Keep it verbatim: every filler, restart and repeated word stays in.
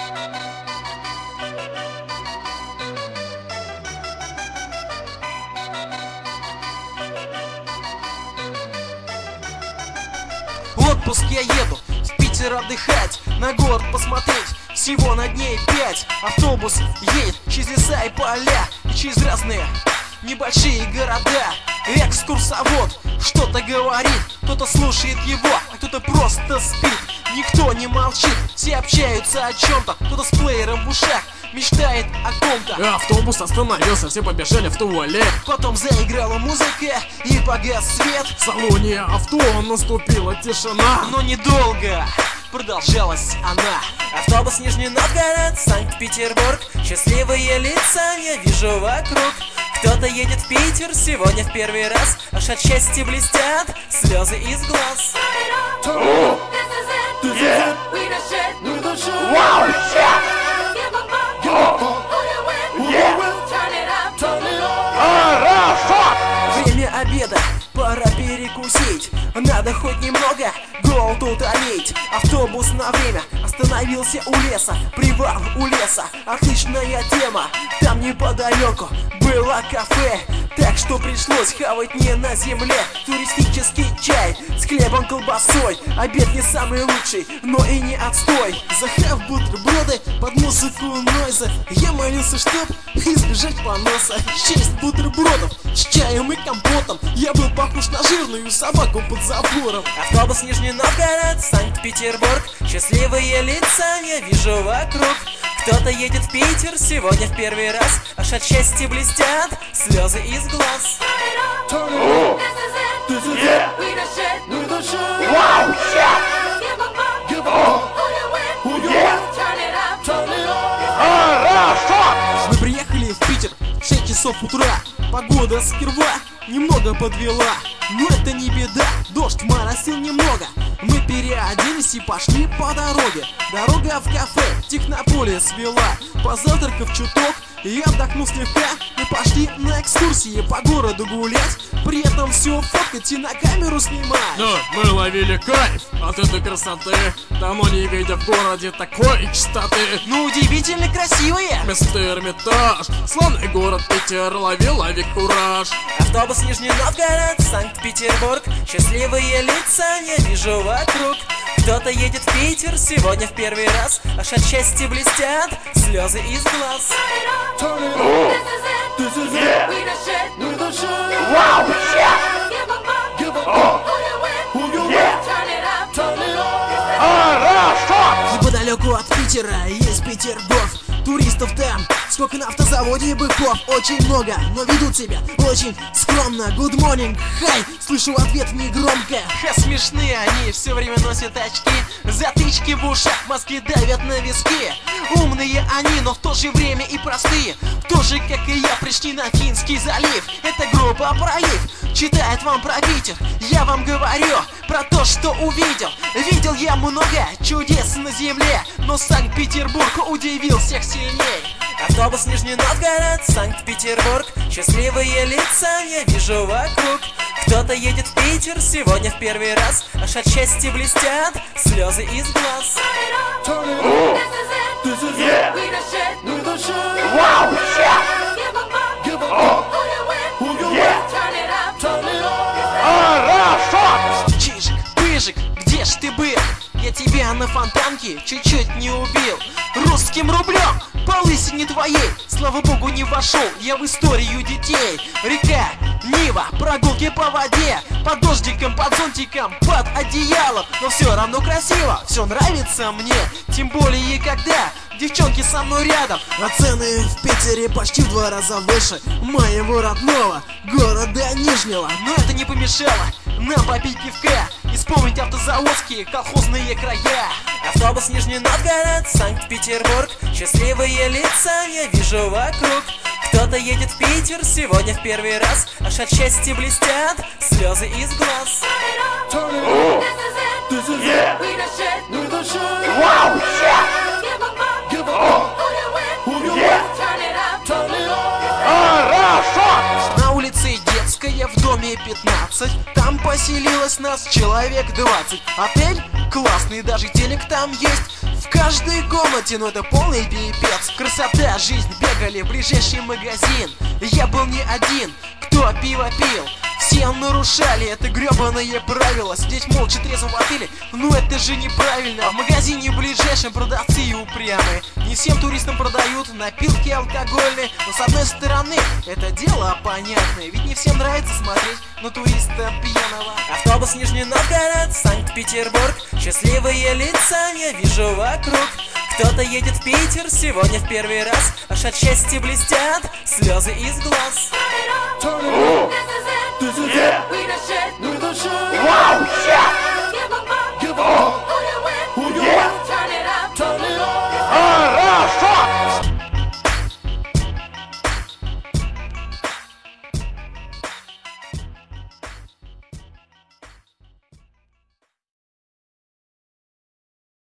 В отпуск я еду в Питер отдыхать, на город посмотреть, всего на дней пять. Автобус едет через леса и поля, и через разные небольшие города. Экскурсовод что-то говорит, кто-то слушает его, а кто-то просто спит. Никто не молчит, все общаются о чем-то, кто-то с плеером в ушах мечтает о ком-то. Автобус остановился, все побежали в туалет. Потом заиграла музыка и погас свет. В салоне авто наступила тишина, но недолго продолжалась она. Автобус Нижний Новгород, Санкт-Петербург. Счастливые лица я вижу вокруг. Кто-то едет в Питер сегодня в первый раз, аж от счастья блестят слезы из глаз. Время обеда, пора перекусить. Надо хоть немного голод утолить. Автобус на время остановился у леса. Привал у леса, отличная тема. Там неподалеку было кафе, так что пришлось хавать не на земле. Туристический чай с хлебом, колбасой. Обед не самый лучший, но и не отстой. Захав бутерброды под музыку нойза, я молился, чтоб избежать поноса. Шесть бутербродов с чаем и компотом. Я был похож на жирную собаку под забором. Автобус Нижний Новгород, Санкт-Петербург. Счастливые лица я вижу вокруг. Кто-то едет в Питер сегодня в первый раз, аж от счастья блестят слезы из глаз. Мы приехали в Питер в шесть часов утра. Погода сперва немного подвела, но это не беда, дождь моросил немного. Мы переоделись и пошли по дороге. Дорога в кафе Технополис вела. Позавтракав чуток и отдохнув слегка, мы пошли на экскурсии по городу гулять. При этом все фоткать и на камеру снимать. Но мы ловили кайф от этой красоты. Давно не видя в городе такой чистоты. Ну удивительно красивые Место Эрмитаж, славный город Питер, лови, лови кураж. Автобус Нижний Новгород, Санкт-Петербург. Счастливые лица я вижу вокруг. Кто-то едет в Питер сегодня в первый раз, аж от счастья блестят слезы из глаз. Неподалеку от Питера есть Петербург. Туристов там сколько на автозаводе быков. Очень много, но ведут себя очень скромно. Good morning, hi, слышу в ответ негромко. Ха, смешные они, все время носят очки. Затычки в ушах, мозги давят на виски. Умные они, но в то же время и простые. Тоже, как и я, пришли на Финский залив. Это группа «Пролив» читает вам про Питер. Я вам говорю про то, что увидел. Видел я много чудес на земле, но Санкт-Петербург удивил всех сильней. Автобус Нижний Новгород, Санкт-Петербург. Счастливые лица я вижу вокруг. Кто-то едет в Питер сегодня в первый раз, аж от счастья блестят слезы из глаз. Чижик, пыжик, где ж ты был? Я тебя на фонтанке чуть-чуть не убил. Русским рублем по лысине твоей, слава богу, не вошел я в историю детей. Река, Нива, прогулки по воде, под дождиком, под зонтиком, под одеялом. Но все равно красиво, все нравится мне. Тем более, когда девчонки со мной рядом. А цены в Питере почти в два раза выше моего родного города Нижнего. Но это не помешало нам попить пивка и вспомнить автозаводские колхозные края. Автобус Нижний Новгород, Санкт-Петербург. Счастливые лица я вижу вокруг. Кто-то едет в Питер сегодня в первый раз, аж от счастья блестят слезы из глаз. На улице Детская в доме пятнадцать, там поселилось нас человек двадцать. Отель классный, даже телек там есть в каждой комнате, но это полный пипец. Красота, жизнь, бегали в ближайший магазин. Я был не один, кто пиво пил. Все нарушали это гребаное правило. Сидеть молча трезво в отеле, ну это же неправильно. В магазине ближайшем продавцы упрямые. Не всем туристам продают напитки алкогольные. Но с одной стороны, это дело понятное, ведь не всем нравится смотреть на туриста пьяного. Автобус Нижний Новгород, Санкт-Петербург. Счастливые лица я вижу вокруг. Кто-то едет в Питер сегодня в первый раз, аж от счастья блестят слезы из глаз. This is it. We the shit. We the shit. Wow, shit. Give 'em up. Give 'em up.